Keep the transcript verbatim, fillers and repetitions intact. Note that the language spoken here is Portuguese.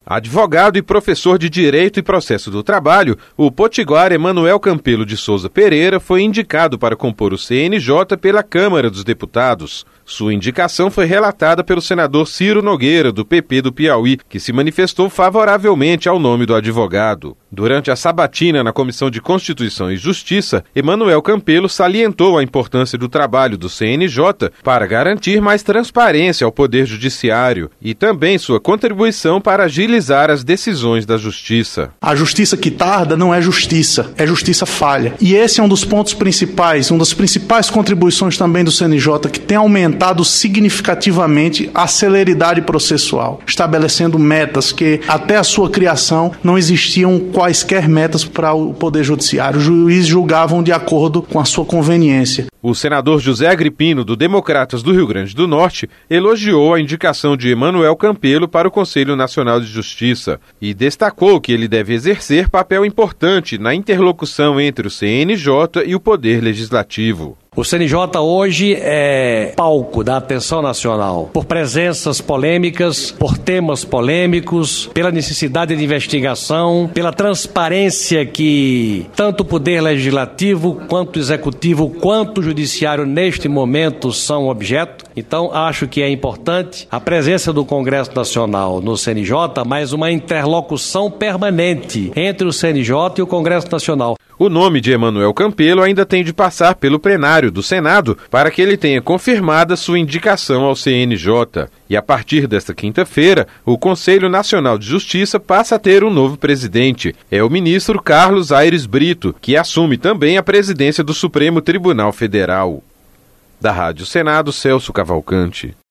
Advogado e professor de Direito e Processo do Trabalho, o potiguar Emanuel Campelo de Souza Pereira foi indicado para compor o C N J pela Câmara dos Deputados. Sua indicação foi relatada pelo senador Ciro Nogueira, do P P do Piauí, que se manifestou favoravelmente ao nome do advogado. Durante a sabatina na Comissão de Constituição e Justiça, Emanuel Campelo salientou a importância do trabalho do C N J para garantir mais transparência ao Poder Judiciário e também sua contribuição para agilizar as decisões da Justiça. A justiça que tarda não é justiça, é justiça falha. E esse é um dos pontos principais, uma das principais contribuições também do C N J, que tem aumentado significativamente a celeridade processual, estabelecendo metas que até a sua criação não existiam quaisquer metas para o Poder Judiciário. Os juízes julgavam de acordo com a sua conveniência. O senador José Agripino, do Democratas do Rio Grande do Norte, elogiou a indicação de Emanuel Campelo para o Conselho Nacional de Justiça e destacou que ele deve exercer papel importante na interlocução entre o C N J e o Poder Legislativo. O C N J hoje é palco da atenção nacional, por presenças polêmicas, por temas polêmicos, pela necessidade de investigação, pela transparência que tanto o Poder Legislativo, quanto o Executivo, quanto o Judiciário neste momento são objeto. Então acho que é importante a presença do Congresso Nacional no C N J, mas uma interlocução permanente entre o C N J e o Congresso Nacional. O nome de Emanuel Campelo ainda tem de passar pelo plenário do Senado para que ele tenha confirmada sua indicação ao C N J. E a partir desta quinta-feira, o Conselho Nacional de Justiça passa a ter um novo presidente. É o ministro Carlos Aires Brito, que assume também a presidência do Supremo Tribunal Federal. Da Rádio Senado, Celso Cavalcante.